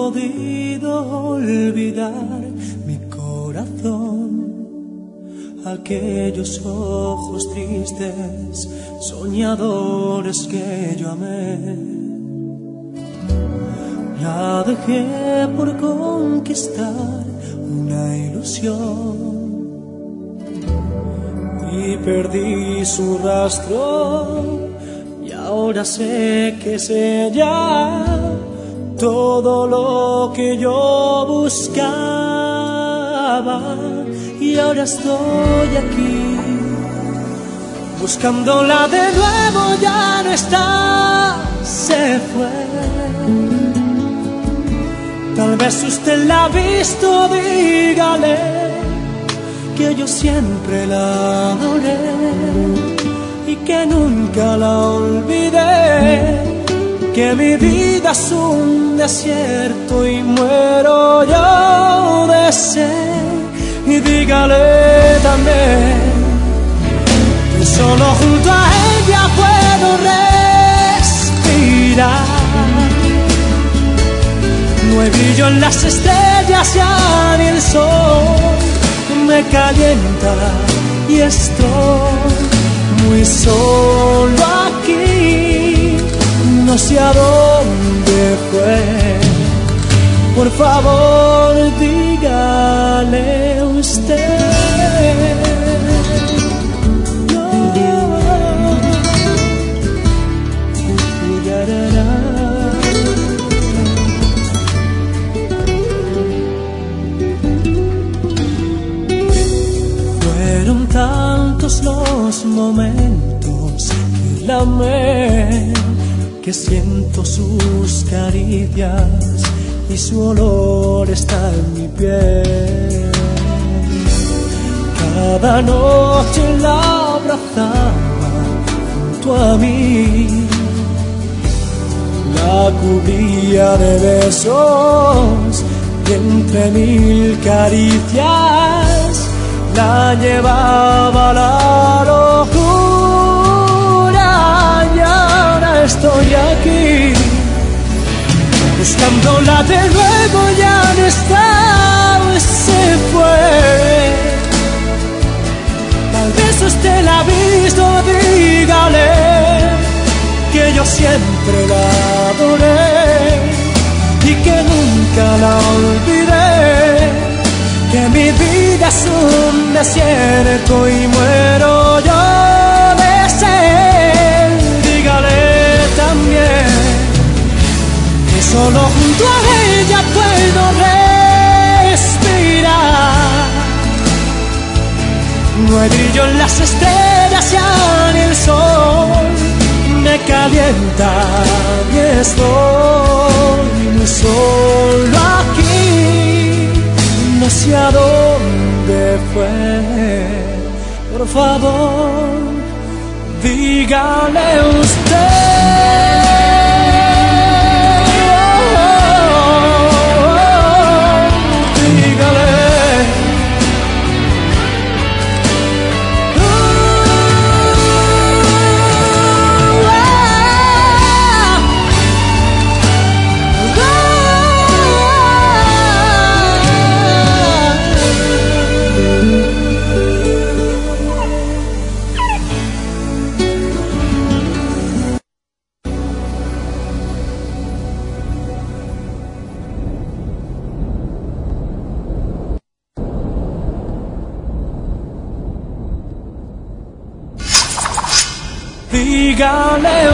podido olvidar mi corazón, aquellos ojos tristes, soñadores que yo amé. La dejé por conquistar una ilusión y perdí su rastro, y ahora sé que es ella todo lo que yo buscaba. Y ahora estoy aquí buscándola de nuevo, ya no está, se fue. Tal vez usted la ha visto, dígale que yo siempre la adoré y que nunca la olvidé, que mi vida es un desierto y muero yo de sed. Y dígale también que solo junto a ella puedo respirar. No hay brillo en las estrellas, ya ni el sol me calienta y estoy muy solo aquí. No sé a dónde fue, por favor dígale usted. Fueron tantos los momentos que la amé, que siento sus caricias y su olor está en mi piel. Cada noche la abrazaba junto a mí, la cubría de besos y entre mil caricias la llevaba a la locura. Y ahora estoy aquí buscándola de nuevo, ya no está, se fue. Tal vez usted la ha visto, dígale que yo siempre la adoré y que nunca la olvidé, que mi vida es un desierto y muero yo de sed. Dígale también que solo junto a ella puedo respirar. No hay brillo en las estrellas, ya ni el sol me calienta y estoy muy solo aquí. No sé a dónde fue, por favor dígale usted. Dígale